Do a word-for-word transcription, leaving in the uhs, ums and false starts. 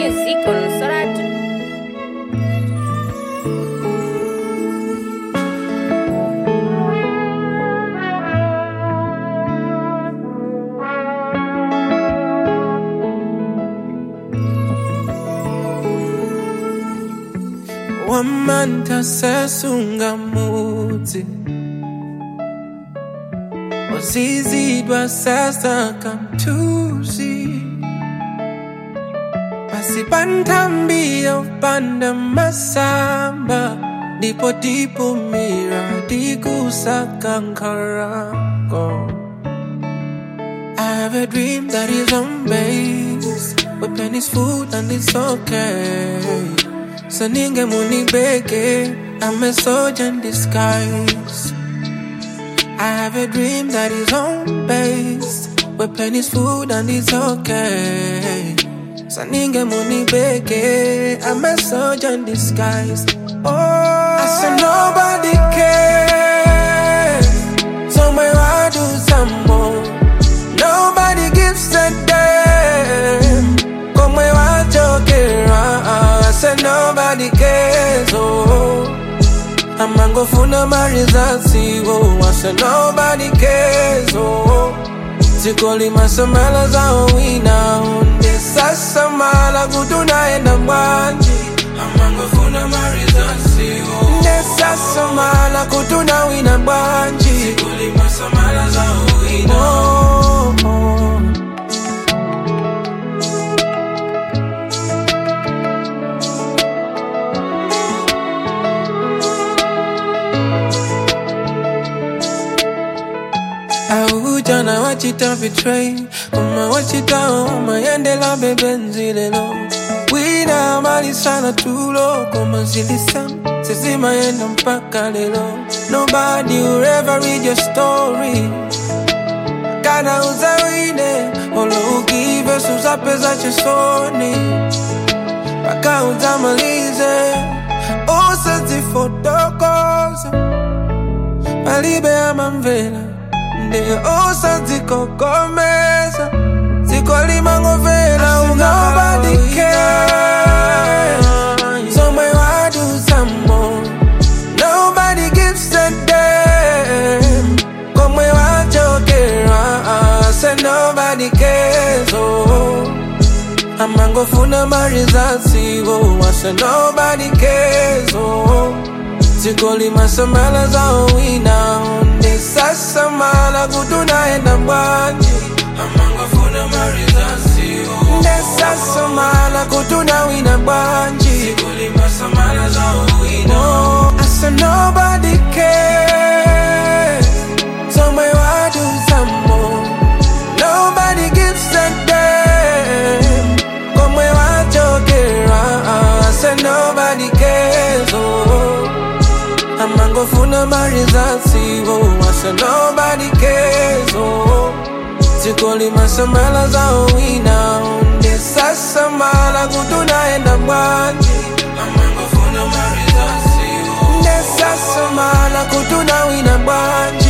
music on Soratu. Wamanta sesunga muti Wazizidwa sasa kamtuzi Pasipantambi upanda masamba Dipo dipo mira digusa kankarako I have a dream that is on base With plenty's food and it's okay Saninge muni beke, I'm a soldier in disguise. I have a dream that is home based, where plenty's food and it's okay. Saninge muni beke, I'm a soldier in disguise. Oh, I said nobody cares, so my heart do some more. Nobody gives a damn, come my heart joking around. I said nobody cares, oh I'm a go for no marizasi, oh I said nobody cares, oh Sikoli masamala za wina Unde sasa mala kutuna enda mwanji I'm a go for no marizasi, oh Unde sasa mala kutuna wina mwanji Sikoli masamala za wina oh, oh. Jana wachita betray Kuma wachita oma yende la bebenzi lelo Wina mali sana tulo Kuma zilisam Sezima yenda mpaka lelo Nobody will ever read your story Kana uzawine Olo ukive suza peza chesoni Paka uzamalize Osa zifotokoza Palibe ama mvela De osa ziko komesa Ziko lima ngovela Nobody cares So my heart do some more Nobody gives a damn Come my heart joking I said nobody cares oh I'm a go funa marizasi oh I said nobody cares oh Sikoli masamala za wina Unde sasa mala kutuna enda mwanji Amanga funa marizasi oh Unde sasa mala kutuna wina mwanji Sikoli masamala za wina oh I said nobody cares So my heart do some more Nobody gives a damn Come my heart joking I said nobody cares oh I'm a go for no marizasi, oh I said nobody cares, oh Sikoli masamala za wina Unde sasa mala kutuna enda mwanji I'm a go for no marizasi, oh Unde sasa mala kutuna wina mwanji